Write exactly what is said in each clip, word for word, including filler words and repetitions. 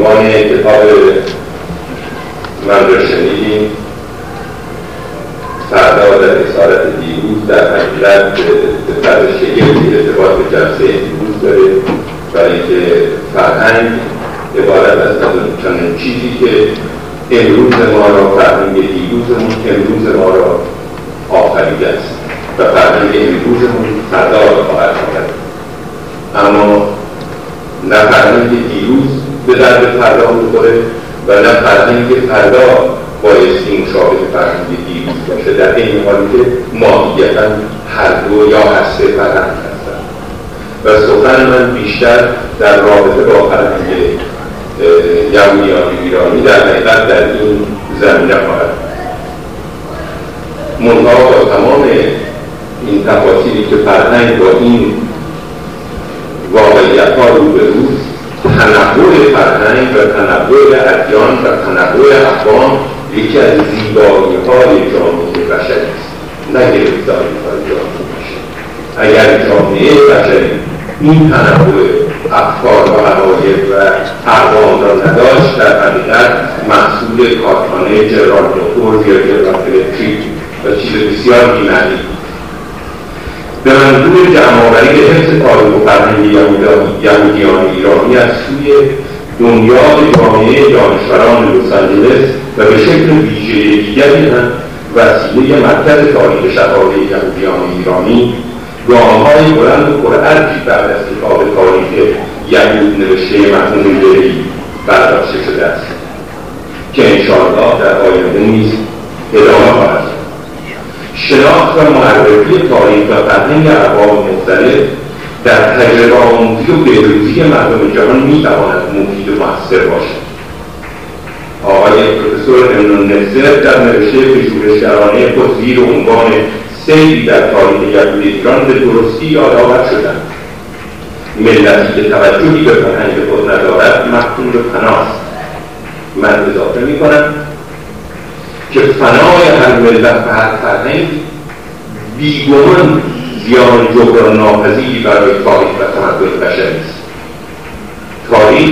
عنوان کتاب من رو شنیدیم، فردا در اسارت دیروز، در حقیقت به طرز شگفتی ارتباط به جلسه دیروز داره، برای که فرهنگ عبارت است از چنین چیزی که امروز ما را، فرهنگ دیروزمون امروز ما را آفریده است و فرهنگ امروزمون فردا را خواهد آورد. اما نه فرهنگ دیروز به درد فردا می‌خوره و نه فرهنگ فردا بایستی مشابه فرهنگ دیروز باشه، در این حالی که ماهیتاً هر دو یا هر سه فرهنگ هستند. و سخن من بیشتر در رابطه با فرهنگ یهودیان ایرانی در حقیقت در این زمینه خواهد. منتها با تمام این تفاصیلی که فرهنگ با این واقعیت‌ها روبروست، تنوع فرهنگ و تنوع ادیان و تنوع اقوام یکی از زیبایی‌های جامعه بشری است، نه گرفتاری‌های جامعه بشری. اگر جامعه بشری این تنوع افکار و عقاید و اقوام را نداشت، در حقیقت محصول کارخانه جنرال موتورز یا جنرال الکتریک و چیز بسیار بی‌معنی. به منظور جمع‌آوری به حفظ تاریخ و فرهنگ یهودیان ایرانی از سوی دنیا به جامعه دانشوران لس آنجلس و به شکل ویژه دیگری هم وسیله مرکز تاریخ شفاهی یهودیان ایرانی، گام‌های بلند و پرارجی بعد از کتاب تاریخ یهود نوشته مرحوم بری برداشته شده است که انشاءالله در آینده نیز ادامه خواهد. شناخت و معرفی تاریخ و فرهنگ اقوام مختلف در تجربه آموزی و بهروزی مردم جهان می‌تواند مفید و مؤثر باشد. آقای پروفسور امنون نصر در نوشته پژوهشگرانه خود زیر عنوان سیری در تاریخ یهود ایران به درستی یادآور شدند. ملتی که توجهی به فرهنگ خود ندارد محکوم به فناست. من اضافه می‌کنم که فنای هر ملت و هر فرهنگ بیگمان زیان جبران ناپذیری برای تاریخ و تمدن بشری است. تاریخ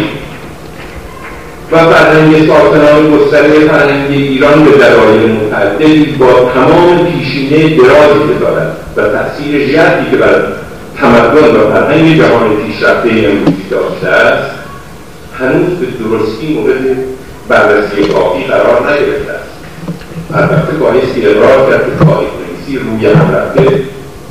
و فرهنگ ساکنان گستره فرهنگ ایران به دلایل متعددی با تمام پیشینه درازی که دارد و تأثیر ژرفی که بر تمدن و فرهنگ جهان پیشرفته امروزی داشته است، هنوز به درستی مورد بررسی کافی قرار نگرفته است. البته بایستی اقرار کرد که تاریخ نویسی روی هم رفته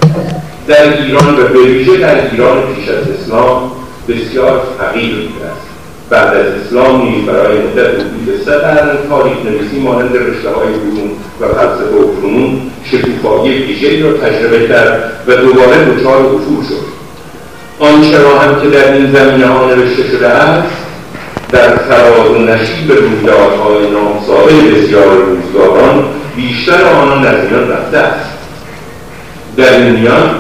در ایران و به ویژه در ایران پیش از اسلام بسیار فقیر بوده است. بعد از اسلام نیز برای مدت حدود سه قرن تاریخ نویسی مانند رشته‌های علوم و فلسفه و فنون شکوفایی ویژه‌ای را تجربه کرد و دوباره دچار افول شد. آنچه را هم که در این زمینه‌ها نوشته شده است در فراز و نشیب رویدادهای نامساوی بسیار روزگاران بیشتر آنان از میان رفته است. در این میان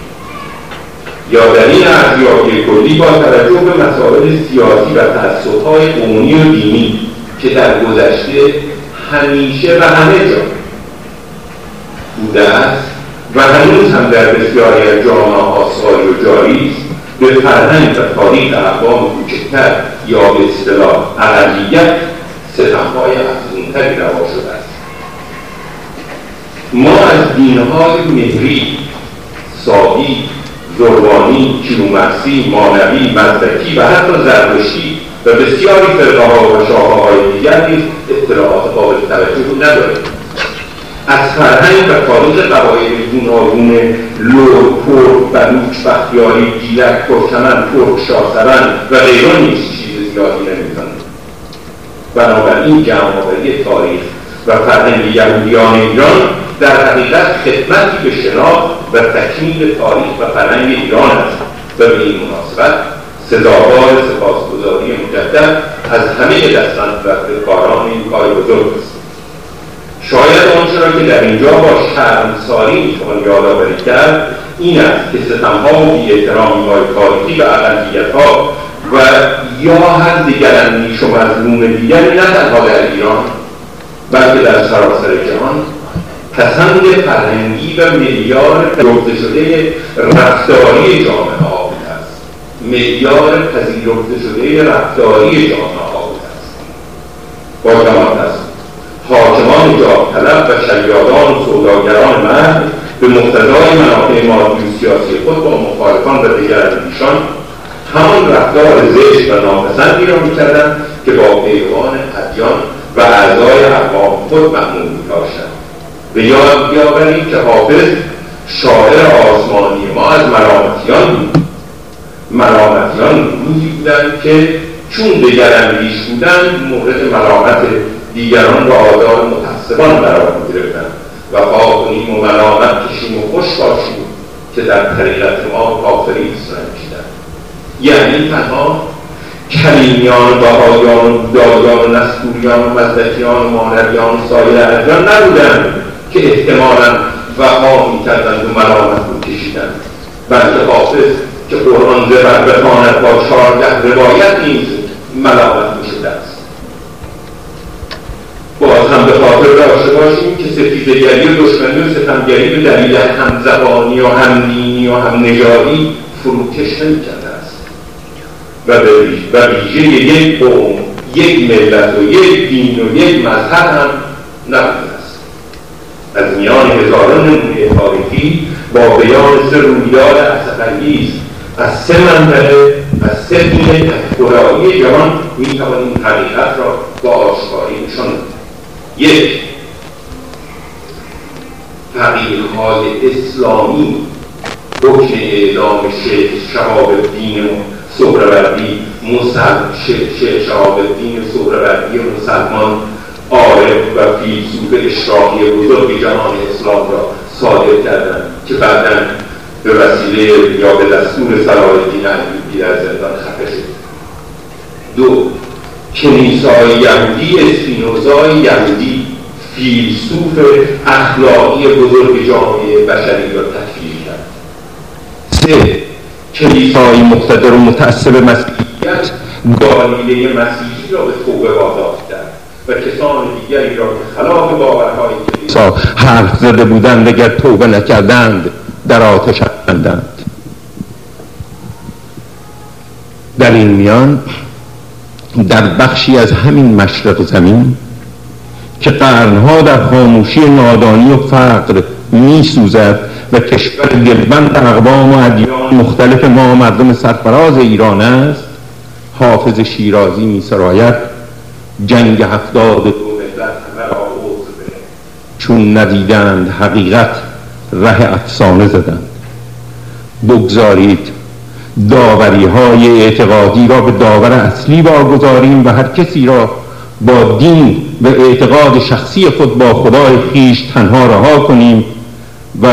یا در این ارزیابی کلی با توجه به مسائل سیاسی و تعصب‌های قومی و دینی که در گذشته همیشه و همه جا بوده است و هنوز هم در بسیاری از جامعه‌ها ساری و جاری است، به فرهنگ و تاریخ اقوام کوچکتر یا به اصطلاح اقلیت ستم‌های افزون‌تری روا شده است. ما از دین‌های مهری، صابی، زربانی، کیلومرثی، مانوی، مزدکی و حتی زرتشتی و بسیاری فرقه‌ها و شاخه‌های دیگر نیز اطلاعات قابل توجهی نداریم. از فرهنگ و تاریخ قبایل گوناگون لر، کرد، بلوچ، بختیاری، گیلک، ترکمن، ترک، شاهسوند و غیره نیز چیز زیادی نمی‌دانیم. بنابراین جمع‌آوری تاریخ و فرهنگ یهودیان ایران در حقیقت خدمتی به شناخت و تکمیل تاریخ و فرهنگ ایران است و به این مناسبت سزاوار سپاسگزاری مجدد از همه دستاندرکاران این کار بزرگ است. شاید آنچه را که در اینجا با شرمساری میتوان یادآوری کرد این است که ستم‌ها و بی‌احترامی‌های تاریخی و اقلیت‌ها و یا هر دیگر اندیش و مظلوم دیگری نه تنها در ایران بلکه در سراسر جهان پسند فرهنگی و معیار پذیرفته شده رفتاری جامعه ها بوده است. معیار پذیرفته شده رفتاری جامعه ها بوده با جماعت است. حاکمان جاه طلب و شیادان و سوداگران مرد به مقتضای منافع مادی و سیاسی خود با مخالفان و دیگر ایشان همان رفتار زشت و ناپسندی را می‌کردند که با پیروان ادیان و اعضای اقوام خود معمول می‌داشتند. به یاد بیاورید که حافظ شاعر آسمانی ما از ملامتیان بود. ملامتیان روزی بودند که چون دگراندیش بودند مورد ملامت دیگران را آزار متعصبان قرار می‌گرفتند و خواه کنیم و ملامت کشیم و خوش باشیم که در طریقت ما کافری اسلام. یعنی تنها کلیمیان و آیان و بودایان و نسکوریان و مزدکیان و مانویان و سایر ادیان نبودند که احتمالاً وقا می‌کردند و ملامت می‌کشیدند، بلکه حافظ که قرآن زبر بخواند با چهارده روایت نیز ملامت می‌شده است. باز هم به خاطر داشته باشیم که ستیزگری و دشمنی و ستمگری به دلیل همزبانی و همدینی و هم نژادی فروکش نمی‌کرده است و به ویژه یک قوم، یک ملت و یک دین و یک مذهب هم نبوده است. از میان هزاران نمونه تاریخی با بیان سه رویداد اسف‌انگیز از سه منطقه از سه دین خدایی جهان می‌توانیم حقیقت را با آشکاری نشان دهیم. یک، فقیه‌های اسلامی حکم اعدام شیخ شهاب الدین سهروردی شیخ شهاب الدین سهروردی مسلمان عارف و فیلسوف اشراقی بزرگ جهان اسلام را صادر کردند که بعداً به وسیله یا به دستور صلاح الدین ایوبی در زندان خفه شد. دو، کلیسای یهودی اسپینوزای یهودی فیلسوف اخلاقی بزرگ جامعه بشری را تکفیر کرد. سه، کلیسای مقتدر و متعصب مسیحیت گالیله مسیحی را به توبه واداشت کرد و کسان دیگری را که خلاف باورهای کلیسا حرف زده بودند اگر توبه نکردند در آتش افکندند. در این میان در بخشی از همین مشرق زمین که قرنها در خاموشی نادانی و فقر می سوزد و کشور دلبند اقوام و ادیان مختلف ما مردم سرفراز ایران است، حافظ شیرازی می سراید جنگ هفتاد دو ملت همه را عذر بده، چون ندیدند حقیقت ره افسانه زدند. بگذارید داوری های اعتقادی را به داور اصلی واگذاریم و هر کسی را با دین و اعتقاد شخصی خود با خدای خویش تنها رها کنیم و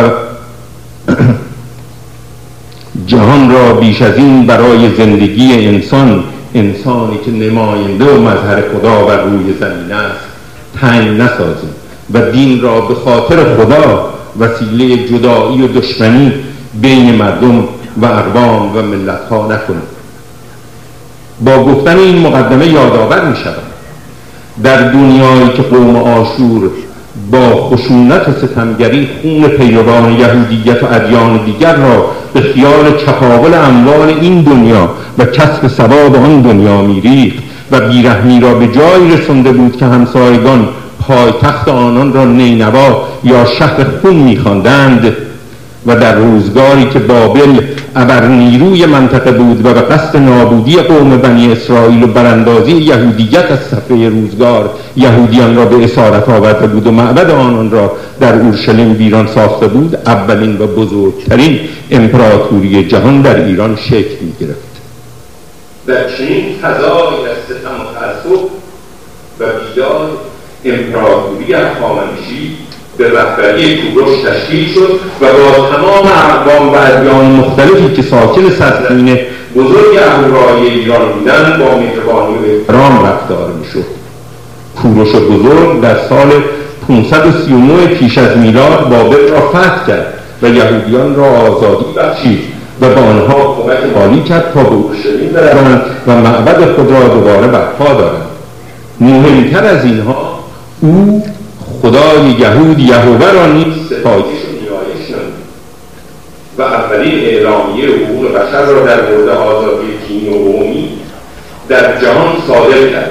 جهان را بیش از این برای زندگی انسان، انسانی که نماینده و مظهر خدا بر روی زمین است، تنگ نسازیم و دین را به خاطر خدا وسیله جدایی و دشمنی بین مردم و اقوام و ملت‌ها نکنیم. با گفتن این مقدمه یادآور می‌شوم در دنیایی که قوم آشور با خشونت و ستمگری خون پیروان یهودیت و ادیان دیگر را به خیال چپاول اموال این دنیا و کسب ثواب آن دنیا می‌ریخت و بیرحمی را به جایی رسانده بود که همسایگان پایتخت آنان را نینوا یا شهر خون می‌خواندند و در روزگاری که بابل ابر نیروی منطقه بود و به قصد نابودی قوم بنی اسرائیل و براندازی یهودیت از صفحه روزگار یهودیان را به اسارت آورده بود و معبد آنان را در اورشلیم ویران ساخته بود، اولین و بزرگترین امپراتوری جهان در ایران شکل می‌گرفت. در چنین فضایی از ستم و تعصب و بیداد امپراتوری هخامنشی به رهبری کوروش تشکیل شد و با تمام اقوام و ادیان مختلفی که ساکن سرزمین بزرگ اهورایی ایران بودند با مهربانی و احترام رفتار میشد. کوروش بزرگ در سال پانصد و سی و نه پیش از میلاد بابل را فتح کرد و یهودیان را آزادی بخشید و به آنها کمک مالی کرد تا به اورشلیم بروند و معبد خود را دوباره برپا دارند. مهمتر از اینها او خدای یهود یهوه را نیز ستایش و نیایش نمود و اولین اعلامیه حقوق بشر را در مورد آزادی دینی و قومی در جهان صادر کرد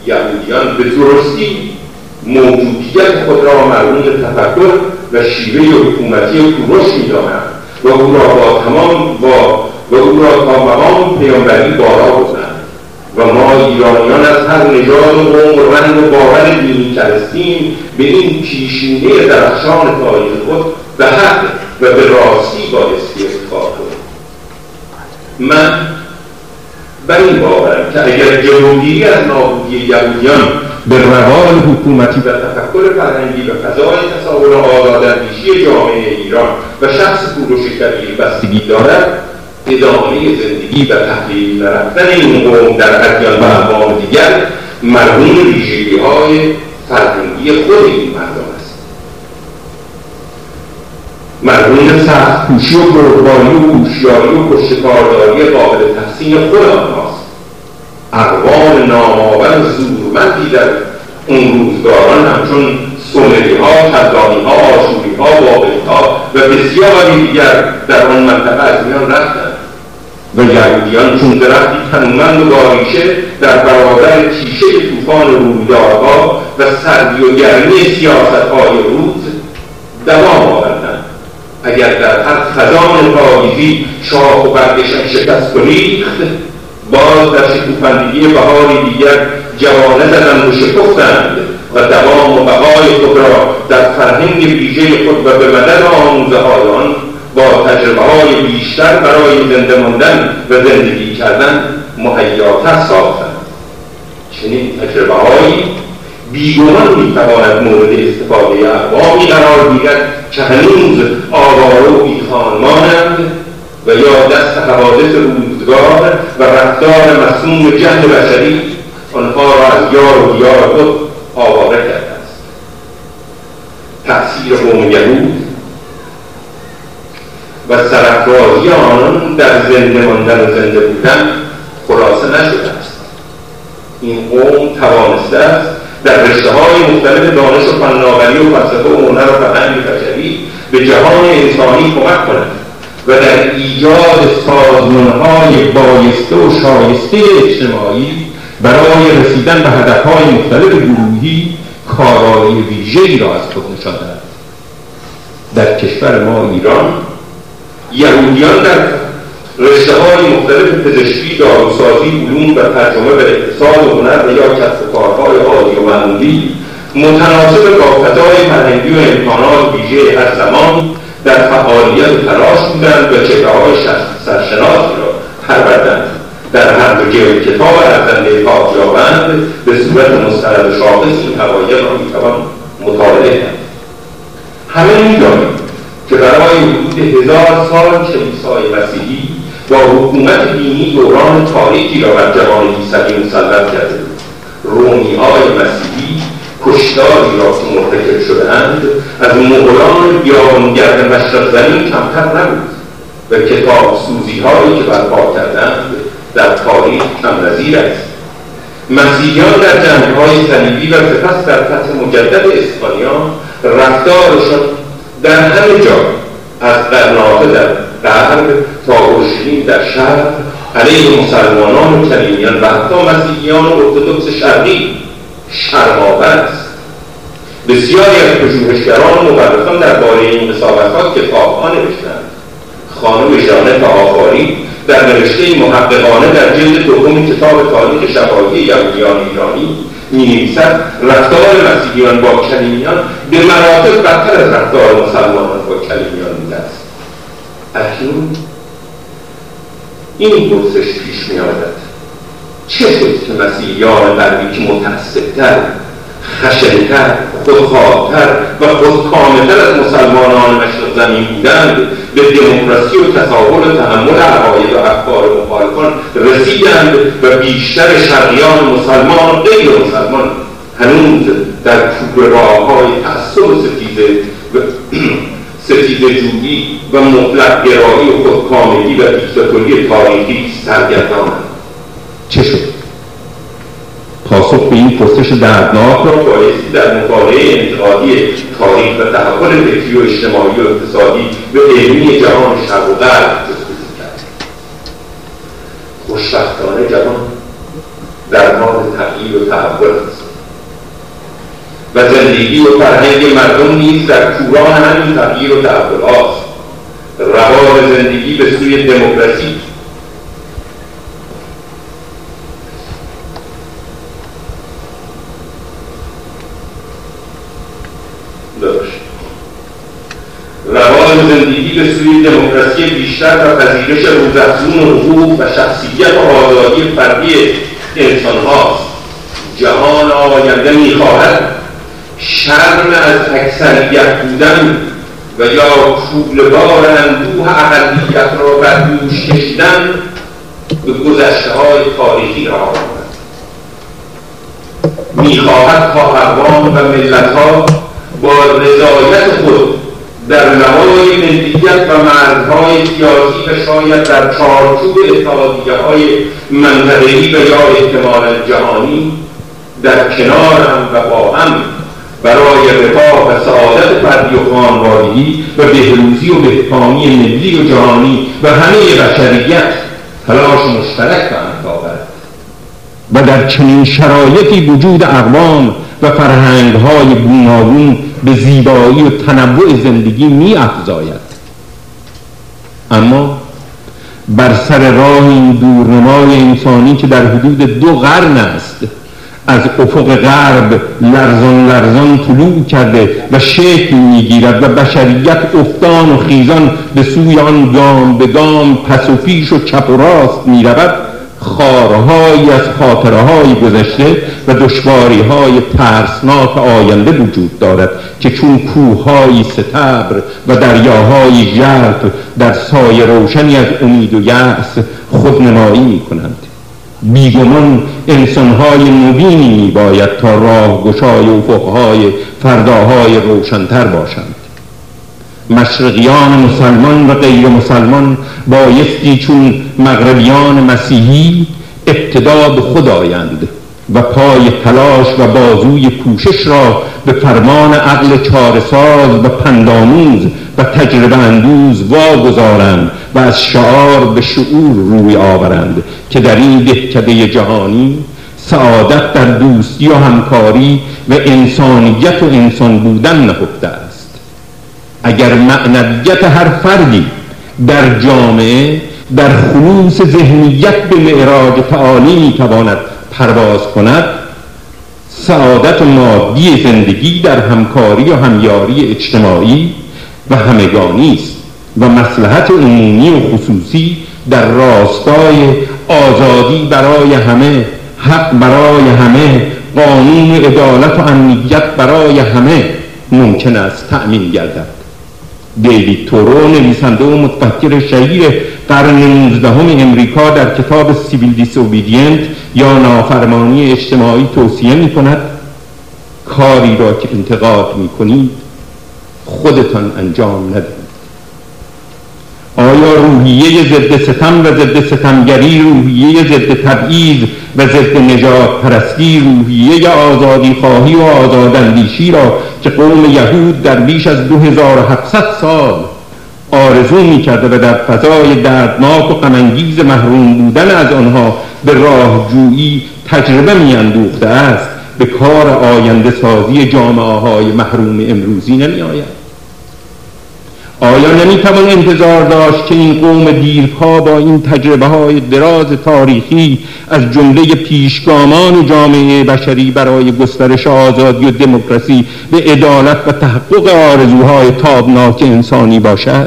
یهودیان به درستی موجودیت خود را مرهون تفکر و شیوه حکومتی کوروش می‌دانند و او را با تمام با و او را تا مقام پیامبری بالا بردند و ما ایرانیان از هر نژاد و قوم و رنگ و باور دینی که هستیم به این پیشینه درخشان تاریخ خود به حق و به راستی بایستی افتخار کنیم. من بر این باورم که اگر جلوگیری از نابودی یهودیان به روال حکومتی و تفکر فرهنگی و فضای تصور آزاداندیشی جامعه ایران و شخص کوروش کبیر بستگی دارد، ادامه زندگی و تحلیل رفتن این قوم در ادیان و اقوام دیگر مرهون ویژگی‌های فرهنگی خود این مردم است. مرهون سخت کوشی و قربانی و هوشیاری و کشتکارداری قابل تحسین خود آنهاست. اقوام نامآور زورمندی در اون روزگاران همچون سومری‌ها، کلدانی‌ها، آشوری‌ها، بابلی‌ها و بسیاری دیگر در آن منطقه از میان رفتند و یهودیان چون درختی تنومند و باریشه در برابر تیشه طوفان رویدادها و سردی و گرمی سیاست‌های روز دوام آوردند. اگر در هر خزان پاییزی شاخ و برگشان شکست و ریخت، باز در شکوفندگی بهاری دیگر جوانه زدند و شکفتند و دوام و بقای خود را در فرهنگ ویژه خود و به مدد آموزه های آن با تجربه های بیشتر برای زنده ماندن و زندگی کردن مهیاتر ساختند. چنین تجربه هایی بیگمان میتواند مورد استفاده اقوامی قرار گیرد که هنوز آواره و بیخانمانند و یا دست حوادث روزگار و رفتار مسموم جهل بشری آنها را از یار و دیار خود آواره کرده است. تأثیر قوم یهود و سرافرازی آنان در زنده ماندن و زنده بودن خلاصه نشده است. این قوم توانسته است در رشته‌های مختلف دانش و فناوری و فلسفه و هنر و فرهنگ بشری به جهان انسانی کمک کند و در ایجاد سازمان‌های بایسته و شایسته اجتماعی برای رسیدن به هدف‌های مختلف گروهی کارایی ویژه‌ای را از خود نشان دهد. در کشور ما ایران یهودیان در رشته‌های مختلف پزشکی، داروسازی، علوم و ترجمه به اقتصاد و هنر و یا کسب و کارهای عالی و معمولی متناسب با فضای فرهنگی و امکانات ویژه هر زمان در فعالیت و تلاش بودند و چهره‌های سرشناسی را پروردند. در هر دو جلد کتاب ارزنده پاکیابند به صورت مستند و شاخص این حقایق را میتوان مطالعه کرد. همه می‌دانیم که برای حدود هزار سال کلیسای مسیحی با حکومت دینی دوران تاریکی را بر جهان عیسوی مسلط کرده بود. رومی‌های مسیحی کشتاری را که مرتکب شده‌اند از مغولان بیابانگرد مشرق زمین کمتر نبود و کتاب سوزی‌هایی که برپا کردند در تاریخ کم نظیر است. مسیحیان در جنگ‌های صلیبی و سپس در فتح مجدد اسپانیا رفتارشان در همه جا از قرناطه در غرب تا اورشلیم در شرق علیه مسلمانان و کلیمیان و حتی مسیحیان و ارتدوکس شرقی شرم‌آور است. بسیاری از پژوهشگران و مورخان درباره این قساوت‌ها کتاب‌ها نوشتند. خانم ژانت آفاری در نوشته محققانه در جلد دوم کتاب تاریخ شفاهی یهودیان ایرانی می‌نویسد رفتار مسیحیان با کلیمیان به مراتب بدتر از رفتار مسلمانان با کلیمیان بوده است. اکنون این پرسش پیش می‌آید: چه شد که مسیحیان غربی که متعصب‌تر، خشن‌تر، خودخواه‌تر و خودکامه‌تر از مسلمانان مشرق زمین بودند به دموکراسی و تصاحب و تحمل عقاید و افکار مخالفان رسیدند و بیشتر شرقیان مسلمان و غیر مسلمان هنوز در کوره راه‌های تعصب و ستیزه و ستیزه جویی و مطلق گرایی و خودکامگی و دیکتاتوری تاریخی سرگردانند. چه شد؟ پاسخ به این پرسش دردناک را بایستی در مطالعه انتقادی تاریخ و تحول فکری و اجتماعی و اقتصادی و علمی جهان شرق و غرب جستجو کرد. خوشبختانه جهان در حال تغییر تغییر و تحول است و زندگی و فرهنگ مردم نیز در کوران همین تغییر و تحول هاست. روال زندگی به سوی دموکراسی روال زندگی به سوی دموکراسی بیشتر و پذیرش روزافزون حقوق و شخصیت و آزادی فردی انسان هاست. جهان آینده می‌خواهد شرم از اکثریت بودن و یا کوبلبار اندوه اقلیت را بر دوش کشیدن به گذشته‌های تاریخی رها کند. می‌خواهد تا اقوام و ملت‌ها با رضایت خود در نهای ملیت و مرزهای سیاسی و شاید در چارچوب اتحادیه‌های منطقه‌ای و یا احتمالاً جهانی در کنار هم و با هم برای رفاه و سعادت فردی و خانوادگی و بهروزی و بهکامی ملی و جهانی و همه بشریت تلاش مشترک خواهند آورد. و در چنین شرایطی وجود اقوام و فرهنگ‌های گوناگون به زیبایی و تنوع زندگی می‌افزاید. اما بر سر راه این دورنمای انسانی که در حدود دو قرن است از افق غرب لرزان لرزان طلوع کرده و شکل می‌گیرد و بشریت افتان و خیزان به سوی آن گام به گام پس و پیش و چپ و راست می‌رود، خارهایی از خاطره‌های گذشته و دشواری‌های ترسناک آینده وجود دارد که چون کوه‌های ستبر و دریاهای ژرف در سایه روشنی از امید و یأس خودنمایی می‌کنند. بیگمان انسان‌های نوینی می‌باید تا راهگشای افق‌های فرداهای روشن‌تر باشند. مشرقیان مسلمان و غیر مسلمان بایستی چون مغربیان مسیحی ابتدا به خود آیند و پای تلاش و بازوی کوشش را به فرمان عقل چاره‌ساز و پندآموز و تجربه اندوز واگذارند و از شعار به شعور روی آورند که در این دهکده جهانی سعادت در دوستی و همکاری و انسانیت و انسان بودن نهفته است. اگر معنویت هر فردی در جامعه در خلوص ذهنیت به معراج تعالی میتواند پرواز کند، سعادت مادی زندگی در همکاری و همیاری اجتماعی و همگانی است و مصلحت عمومی و خصوصی در راستای آزادی برای همه، حق برای همه، قانون عدالت و امنیت برای همه ممکن است تأمین گردد. دیوید تورو نویسنده و متفکر شهیر قرن نوزدهم امریکا در کتاب سیویل دیسوبیدینت یا نافرمانی اجتماعی توصیه می کند کاری را که انتقاد می کنید خودتان انجام ندهید. آیا روحیه ضد ستم و ضد ستمگری، روحیه ضد تبعیض و ضد نجات پرستی، روحیه آزادی خواهی و آزاداندیشی را که قوم یهود در بیش از دو هزار و هفتصد سال آرزو می کرده و در فضای دردناک و غم‌انگیز محروم بودن از آنها به راهجویی تجربه می اندوخته است، به کار آینده سازی جامعه های محروم امروزی نمی آید؟ آیا نمیتوان انتظار داشت که این قوم دیرپا با این تجربه های دراز تاریخی از جمله پیشگامان جامعه بشری برای گسترش آزادی و دموکراسی به عدالت و تحقق آرزوهای تابناک انسانی باشد؟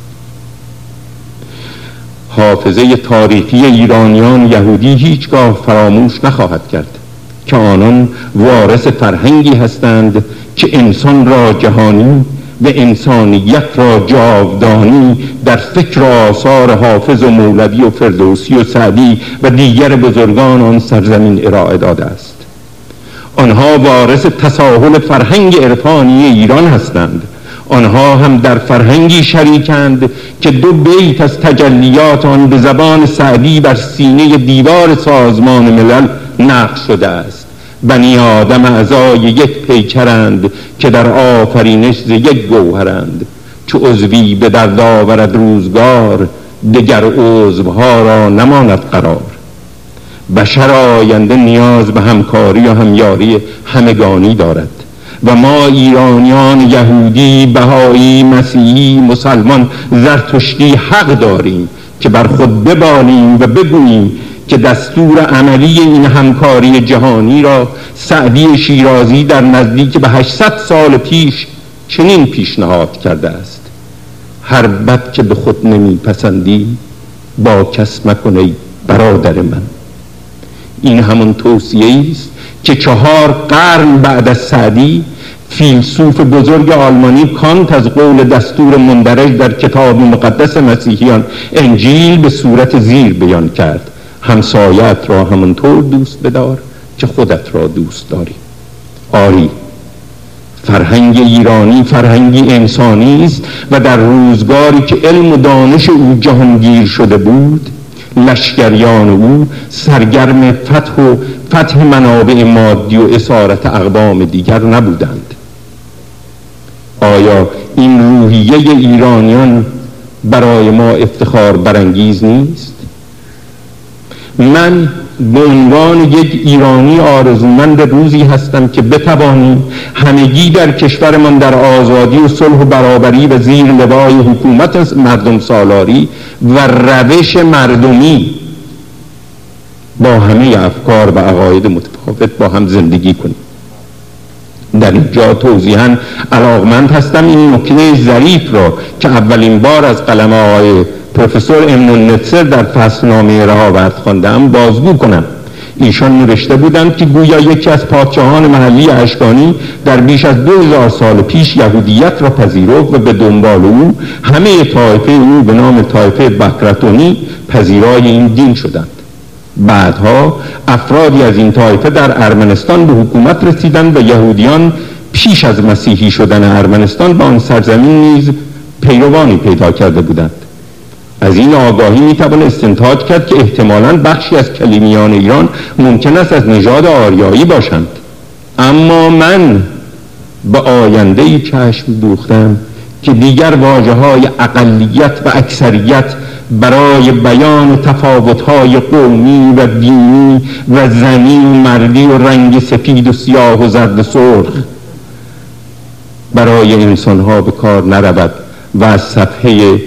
حافظه تاریخی ایرانیان یهودی هیچگاه فراموش نخواهد کرد که آنان وارث فرهنگی هستند که انسان را جهانی و انسانیت را جاودانی در فکر آثار حافظ و مولوی و فردوسی و سعدی و دیگر بزرگان آن سرزمین ارائه داده است. آنها وارث تساهل فرهنگ عرفانی ایران هستند. آنها هم در فرهنگی شریکند که دو بیت از تجلیات آن به زبان سعدی بر سینه دیوار سازمان ملل نقش شده است. بنی آدم اعضای یک پیکرند که در آفرینش ز یک گوهرند. چو عضوی به درد آورد روزگار، دگر عضوها را نماند قرار. بشر آینده نیاز به همکاری و همیاری همگانی دارد و ما ایرانیان یهودی، بهایی، مسیحی، مسلمان، زرتشتی حق داریم که بر خود ببالیم و بگوییم که دستور عملی این همکاری جهانی را سعدی شیرازی در نزدیک به هشتصد سال پیش چنین پیشنهاد کرده است: هر بد که به خود نمیپسندی با کس مکنی برادر من. این همون توصیه است که چهار قرن بعد از سعدی فیلسوف بزرگ آلمانی کانت از قول دستور مندرج در کتاب مقدس مسیحیان انجیل به صورت زیر بیان کرد: همسایت را همونطور دوست بدار که خودت را دوست داری. آری، فرهنگ ایرانی فرهنگی انسانی است و در روزگاری که علم و دانش او جهانگیر شده بود، لشکریان او سرگرم فتح و فتح منابع مادی و اسارت اقوام دیگر نبودند. آیا این روحیه ایرانیان برای ما افتخار برانگیز نیست؟ من به عنوان یک ایرانی آرزومند روزی هستم که بتوانیم همگی در کشورمان در آزادی و صلح و برابری و زیر لوای حکومت مردم سالاری و روش مردمی با همه افکار و عقاید متفاوت با هم زندگی کنیم. در اینجا توضیحاً علاقمند هستم این نکته ظریف را که اولین بار از قلم آقای پروفسور امنون نتسر در فصلنامه رهاورد خواندم بازگو کنم. ایشان نوشته بودند که گویا یکی از پادشاهان محلی اشکانی در بیش از دو هزار سال پیش یهودیت را پذیرفت و به دنبال او همه طایفه او به نام طایفه بکرتونی پذیرای این دین شدند. بعدها افرادی از این طایفه در ارمنستان به حکومت رسیدند و یهودیان پیش از مسیحی شدن ارمنستان به آن سرزمین نیز پیروانی پیدا کرده بودند. از این آگاهی میتوان استنتاج کرد که احتمالاً بخشی از کلیمیان ایران ممکن است از نژاد آریایی باشند. اما من به آینده‌ای چشم دوختم که دیگر واژه‌های اقلیت و اکثریت برای بیان تفاوت‌های قومی و دینی و زنی و مردی و رنگ سفید و سیاه و زرد و سرخ برای انسان‌ها به کار نرود و از صفحه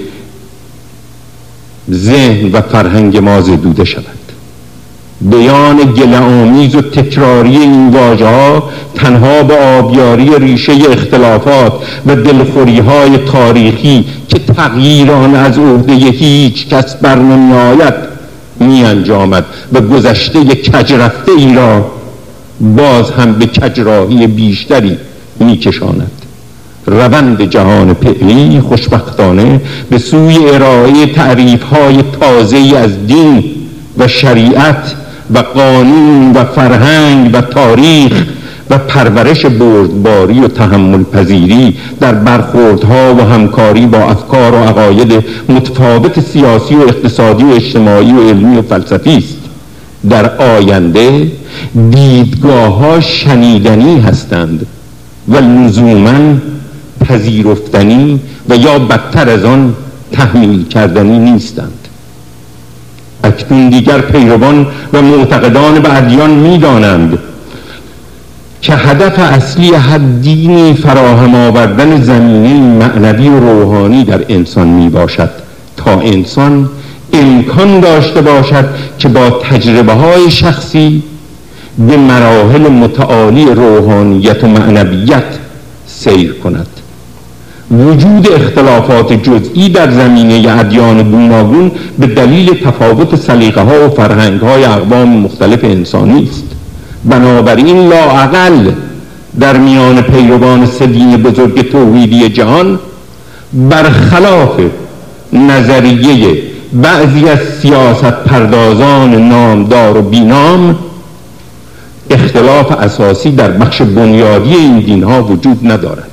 ذهن و فرهنگ ما زدوده شود. بیان گله‌آمیز و تکراری این واژه‌ها تنها به آبیاری ریشه اختلافات و دلخوری‌های تاریخی که تغییر آن از عهده هیچ کس بر نمی‌آید می انجامد و گذشته کجرفته ای را باز هم به کجراهی بیشتری می کشاند. روند جهان فعلی خوشبختانه به سوی ارائه تعریف‌های تازه‌ای از دین و شریعت و قانون و فرهنگ و تاریخ و پرورش بردباری و تحمل پذیری در برخوردها و همکاری با افکار و عقاید متفاوت سیاسی و اقتصادی و اجتماعی و علمی و فلسفی است. در آینده دیدگاه‌ها شنیدنی هستند و لزوماً پذیرفتنی و یا بدتر از آن تحمیل کردنی نیستند. اکنون دیگر پیروان و معتقدان به ادیان می‌دانند که هدف اصلی هر دینی فراهم آوردن زمینه معنوی و روحانی در انسان می باشد تا انسان امکان داشته باشد که با تجربه های شخصی به مراحل متعالی روحانیت و معنویت سیر کند. وجود اختلافات جزئی در زمینه ادیان گوناگون به دلیل تفاوت سلیقه ها و فرهنگ های اقوام مختلف انسانی است. بنابراین لااقل در میان پیروان سه دین بزرگ توحیدی جهان برخلاف نظریه بعضی از سیاست پردازان نامدار و بینام اختلاف اساسی در بخش بنیادی این دینها وجود ندارد.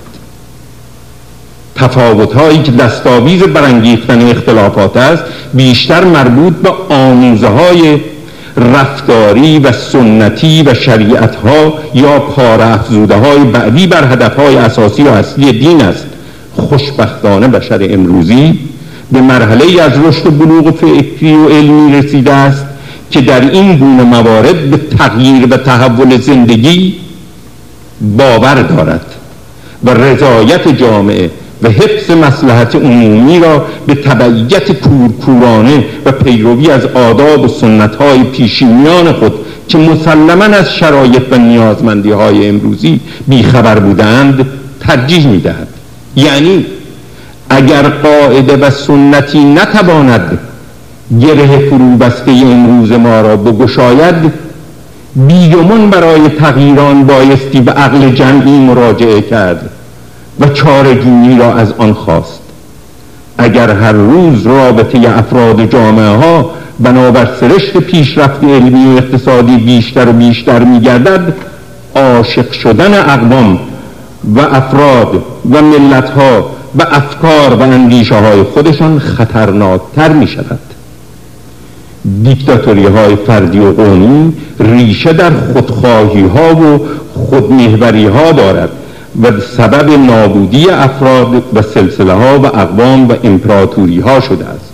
تفاوت‌هایی که دستاویز برانگیختن اختلافات است بیشتر مربوط به آموزه‌های رفتاری و سنتی و شریعت‌ها یا پاره افزوده‌های بعدی بر هدف‌های اساسی و اصلی دین است. خوشبختانه بشر امروزی به مرحله از رشد و بلوغ فکری و علمی رسیده است که در این گونه موارد به تغییر و تحول زندگی باور دارد و رضایت جامعه و حفظ مصلحت عمومی را به تبعیت کورکورانه و پیروی از آداب و سنت‌های پیشینیان خود که مسلماً از شرایط و نیازمندی‌های امروزی بیخبر بودند ترجیح می‌دهد. یعنی اگر قاعده و سنتی نتواند گره فروبسته امروز ما را بگشاید، بیگمان برای تغییران بایستی به عقل جمعی مراجعه کرد و چاره‌جویی را از آن خواست. اگر هر روز رابطه افراد جامعه ها بنابر سرشت پیشرفت علمی و اقتصادی بیشتر و بیشتر می‌گردد، عاشق شدن اقوام و افراد و ملت ها و افکار و اندیشه های خودشان خطرناکتر می شود. دیکتاتوری های فردی و قومی ریشه در خودخواهی ها و خودمحوری ها دارد و سبب نابودی افراد و سلسله ها و اقوام و امپراتوری ها شده است.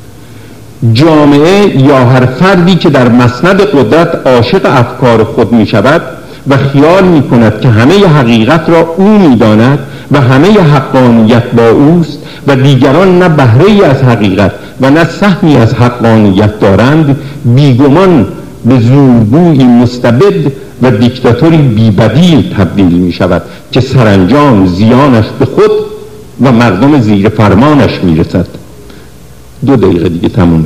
جامعه یا هر فردی که در مسند قدرت عاشق افکار خود می شود و خیال می کند که همه حقیقت را او می داند و همه حقانیت با اوست و دیگران نه بهره‌ای از حقیقت و نه سهمی از حقانیت دارند، بیگمان به زورگویی مستبد و دیکتاتوری بی‌بدیل تبدیل می شود که سرانجام زیانش به خود و مردم زیر فرمانش می رسد. دو دقیقه دیگه تمومه.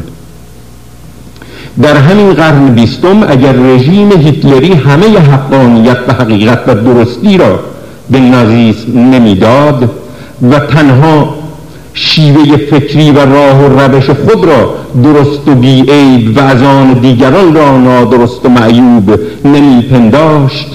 در همین قرن بیستم اگر رژیم هیتلری همه حقانیت و حقیقت و درستی را به نازیسم نمیداد و تنها شیوه فکری و راه و روش خود را درست و بی‌عیب و از آن دیگران را نادرست و معیوب نمیپنداشت،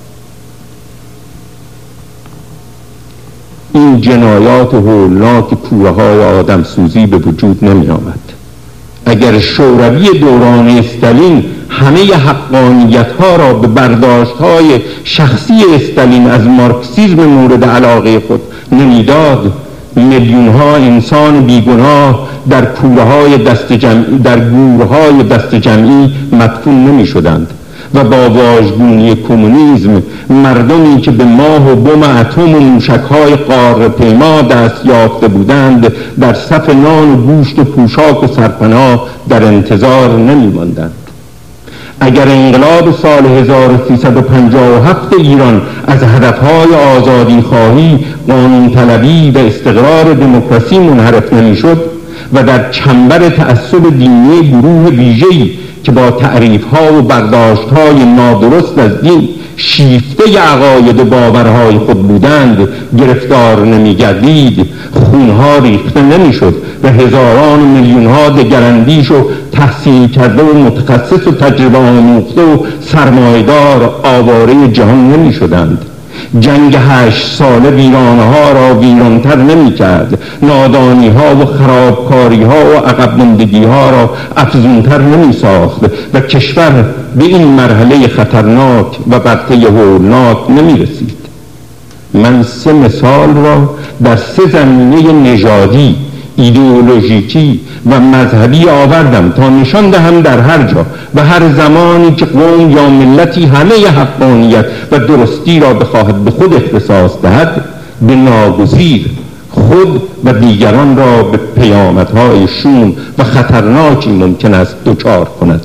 این جنایات هولناک کوره های آدم سوزی به وجود نمی آمد. اگر شوروی دوران استالین همه حقانیت ها را به برداشت های شخصی استالین از مارکسیسم مورد علاقه خود نمیداد، میلیون ها انسان بیگناه در کوره های دست جمعی در گوره های دست جمعی مدفون نمی شدند و با واژگونی کمونیسم مردمی که به ماه و بم اتم و موشک‌های قاره‌پیما دست یافته بودند در صف نان و گوشت و پوشاک و سرپناه در انتظار نمی‌ماندند. اگر انقلاب سال هزار و سیصد و پنجاه و هفت ایران از هدفهای آزادی خواهی، قانون طلبی و استقرار دموکراسی منحرف نمی‌شد و در چنبر تعصب دینی گروه ویژه‌ای که با تعریف‌ها و برداشت‌های نادرست از دین شیفته عقاید و باورهای خود بودند گرفتار نمی‌گردید، خونها ریخته نمی‌شد و هزاران و میلیون‌ها دگراندیش و تحصیل کرده و متخصص و تجربه آموخته و سرمایه‌دار آواره جهان نمی‌شدند. جنگ هشت ساله ویرانه ها را ویرانتر نمی کرد، نادانی ها و خرابکاری ها و عقب ماندگی ها را افزونتر نمی ساخت و کشور به این مرحله خطرناک و برطه هولناک نمی رسید. من سه مثال را در سه زمینه نژادی، ایدئولوژیکی و مذهبی آوردم تا نشان دهم در هر جا و هر زمانی که قوم یا ملتی همه حقانیت و درستی را بخواهد به خود اختصاص دهد، به ناگزیر خود و دیگران را به پیامدهای شوم و خطرناکی ممکن است دچار کند.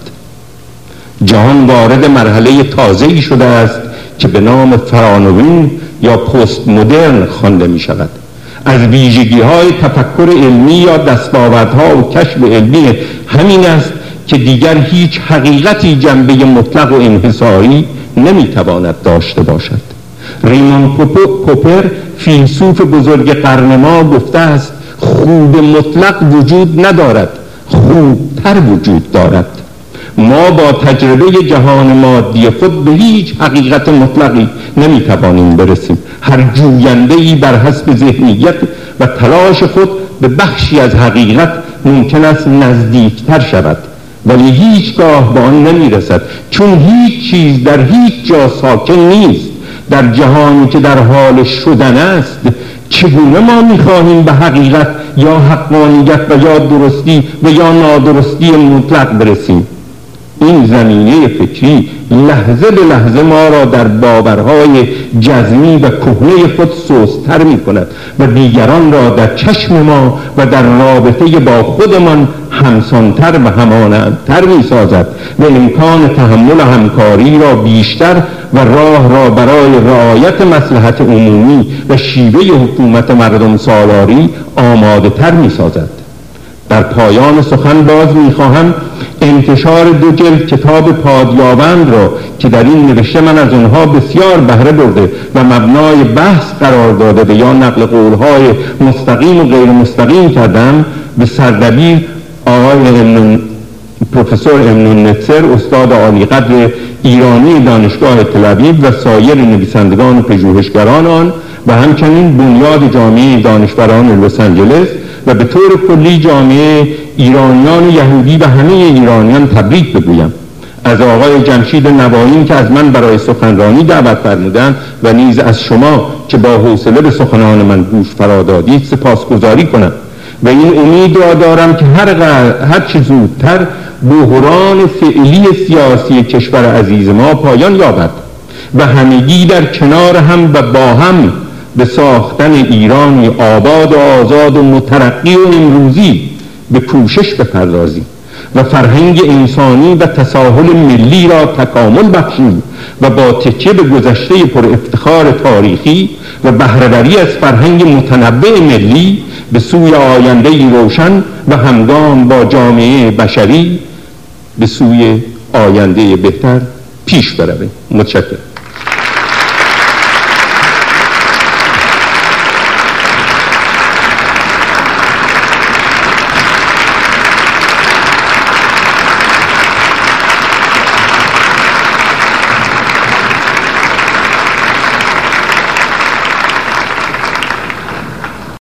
جهان وارد مرحله تازه‌ای شده است که به نام فرانوین یا پست مدرن خوانده می شود. از ویژگی های تفکر علمی یا دستاوردها و کشف علمی همین است که دیگر هیچ حقیقتی جنبه مطلق و انحصاری نمیتواند داشته باشد. ریمون پوپر فیلسوف بزرگ قرن ما گفته است خوب مطلق وجود ندارد، خوبتر وجود دارد. ما با تجربه جهان مادی خود به هیچ حقیقت مطلقی نمیتوانیم برسیم. هر جوینده‌ای بر حسب ذهنیت و تلاش خود به بخشی از حقیقت ممکن است نزدیکتر شود، ولی هیچگاه به آن نمیرسد، چون هیچ چیز در هیچ جا ساکن نیست. در جهانی که در حال شدن است، چگونه ما میخواهیم به حقیقت یا حقانیت و یا درستی و یا نادرستی مطلق برسیم؟ این زمینه فکری لحظه به لحظه ما را در باورهای جزمی و کهنه خود سست‌تر می کند و دیگران را در چشم ما و در رابطه با خودمان همسانتر و همانندتر می سازد و امکان تحمل و همکاری را بیشتر و راه را برای رعایت مصلحت عمومی و شیوه حکومت مردم سالاری آماده تر می سازد. در پایان سخن باز می‌خواهم انتشار دو جلد کتاب پادیاوند را که در این نوشته من از آنها بسیار بهره برده و مبنای بحث قرار داده به یا نقل قول‌های مستقیم و غیر مستقیم کردم، به سردبیر آقای امنون پروفسور امنون نتسر استاد عالی قدر ایرانی دانشگاه تل‌آویو و سایر نویسندگان و پژوهشگران آن و همچنین بنیاد جامعه دانشوران لس آنجلس و به طور کلی جامعه ایرانیان یهودی و همه ایرانیان تبریک بگویم. از آقای جمشید نوایی که از من برای سخنرانی دعوت فرمودند و نیز از شما که با حوصله به سخنان من گوش فرا دادید سپاسگزاری کنم و این امید را دارم که هر هر چه زودتر بحران فعلی سیاسی کشور عزیز ما پایان یابد و همگی در کنار هم و با هم به ساختن ایرانی آباد و آزاد و مترقی و امروزی به کوشش بپردازیم و فرهنگ انسانی و تساهل ملی را تکامل بخشیم و با تکیه به گذشته پر افتخار تاریخی و بهره‌وری از فرهنگ متنوع ملی به سوی آینده‌ای روشن و همگام با جامعه بشری به سوی آینده بهتر پیش برویم. متشکرم.